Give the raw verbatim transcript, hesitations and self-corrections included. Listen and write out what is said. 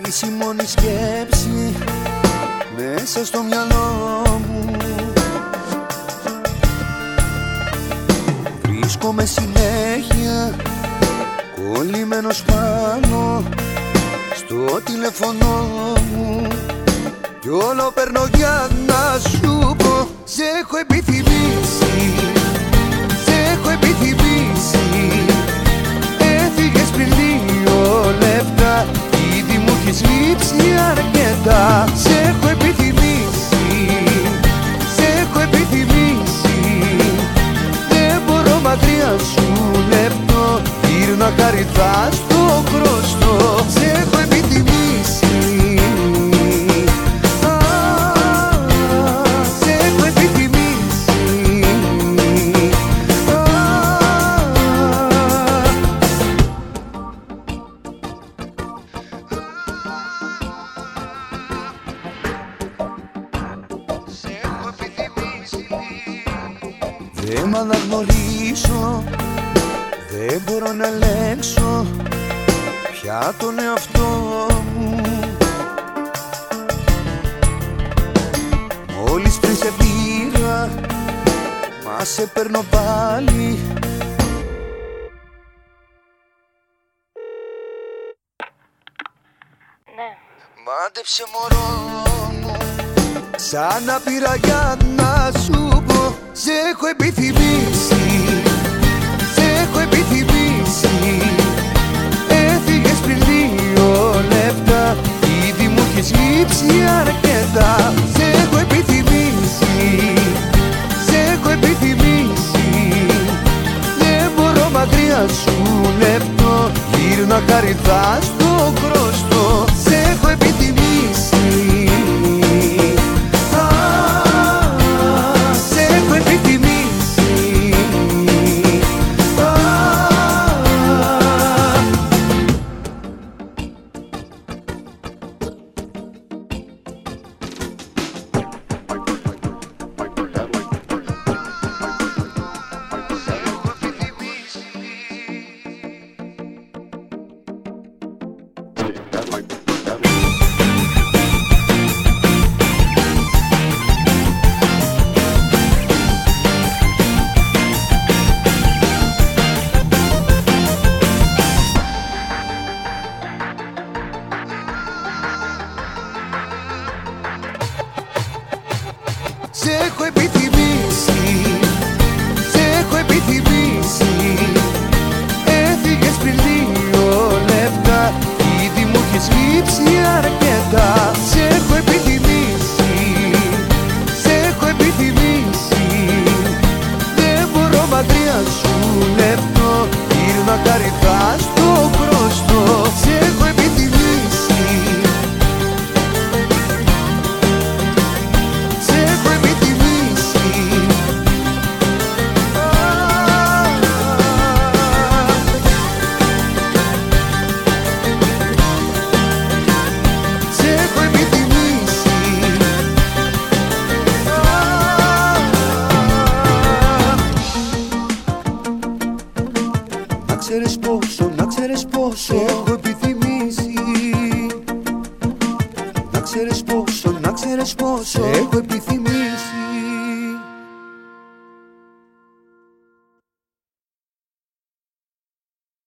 είσαι η μόνη σκέψη μέσα στο μυαλό μου. Βρίσκομαι συνέχεια κολλημένος πάνω στο τηλέφωνο μου κι όλο παίρνω για να σου πω σ' έχω επιθυμήσει, σ' έχω επιθυμήσει. Έφυγες πριν δύο λεπτά, ήδη μου έχεις λείψει αρκετά. Σ' έχω επιθυμήσει, σ' έχω επιθυμήσει. Δεν μπορώ μακριά σου λεπτό, γύρνα χαριτά στο χρωστό. Σ' έχω επιθυμήσει, δεν μ' αναγνωρίσω, δεν μπορώ να ελέγξω πια τον εαυτό μου. Μόλις πριν σε πήρα, μα σε παίρνω πάλι. Ναι. Μάντεψε μωρό μου, σαν να πήρα για να σου πω σ' έχω επιθυμήσει, σ' έχω επιθυμήσει. Έφυγες πριν δύο λεπτά, ήδη μου έχεις λείψει αρκετά. Σ' έχω επιθυμήσει, σ' έχω επιθυμήσει. Δεν μπορώ μακριά σου λεπτό, γύρνα χαριτά στο χρωστό. Σ' έχω επιθυμήσει, σ' έχω επιθυμήσει, σ' έχω επιθυμήσει. Έφυγες πριν δύο λεπτά, ήδη μου έχεις λείψει αρκετά. Σ' έχω επιθυμήσει, σ' έχω επιθυμήσει. Δεν μπορώ μακριά σου λεπτό, γύρνα χαριτά στο χρωστό. Σ' έχω επιθυμήσει. Να ξέρεις πόσο, να ξέρεις πόσο έχω επιθυμήσει. Να ξέρεις πόσο, να ξέρεις πόσο έχω επιθυμήσει.